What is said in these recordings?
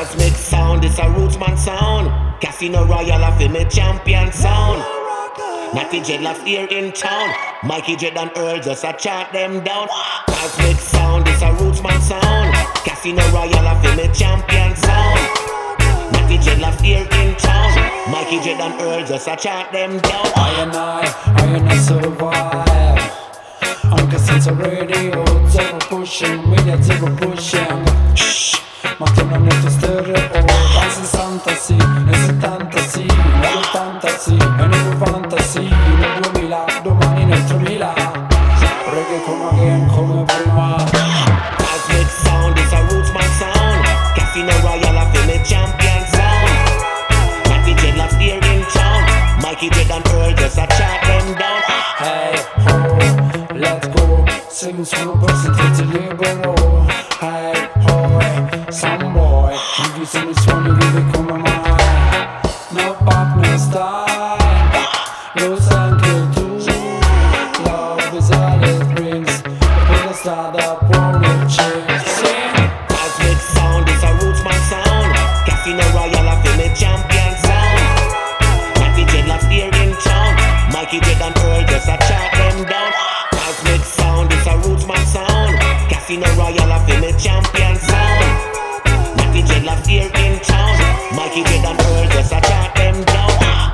Cosmic sound, it's a rootsman sound. Casino Royale, I feel me champion sound. Natty Dreadlocks here in town. Mikey Dread and Earl just a chant them down. Cosmic sound, it's a rootsman sound. Casino Royale, I feel me champion sound. Natty Dreadlocks here in town. Mikey Dread and Earl just a chant them down. I and I survive. On cassettes och radio, zero pushing, media zero pushing. Shh, makterna något större och dansens fantasi, en fantasi, en fantasi, en fantasi. Nu mila, då man in efter mila. Reggae kommer igen, kommer prima. Cosmic sound, it's a rootsman sound. Casino Royale, I feel me champion sound. Natty Dreadlocks here in town. Mikey Dread and Earl just a chant them down. Hey ho, let's go. Sing små bussen till Libero. Hey ho, some boy. If you see me swan, you will come mine. No pop, no style. No thank you to. Love is all it brings. Put a start up on the chicks. Cosmic sound, it's a rootsman sound. Casino Royale, I feel me champion sound. Natty Dreadlocks here in town. Mikey Dread and Earl just a chant them down. Cosmic sound, it's a rootsman sound. Casino Royale, I feel me champion sound. Natty Dreadlocks here in town. Mikey Dread and Earl just a chant them down.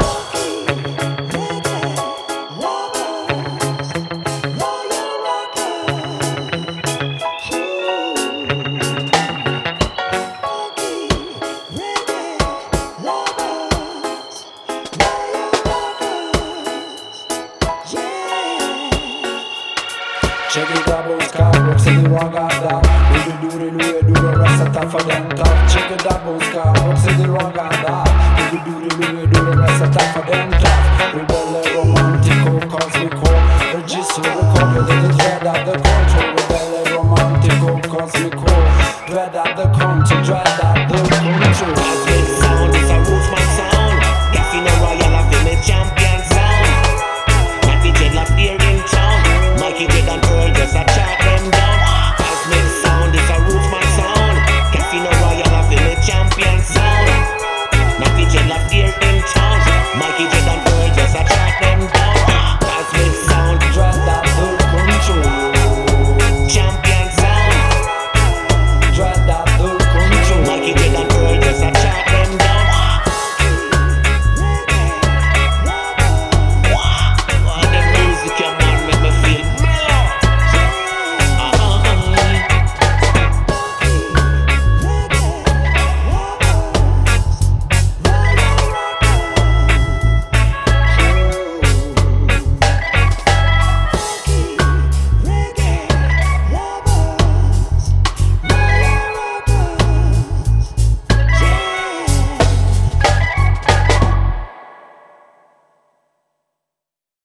Check it double scar, rocks in the wrong guy. Do the rest of time for them tough. Check it double scar, rocks in the wrong guy. Do the rest of time for them tough. Rebel romantico, cosmico. Register recorded in the dread of the control. Rebel romantico, cosmico. Dread of the control, dread of the control.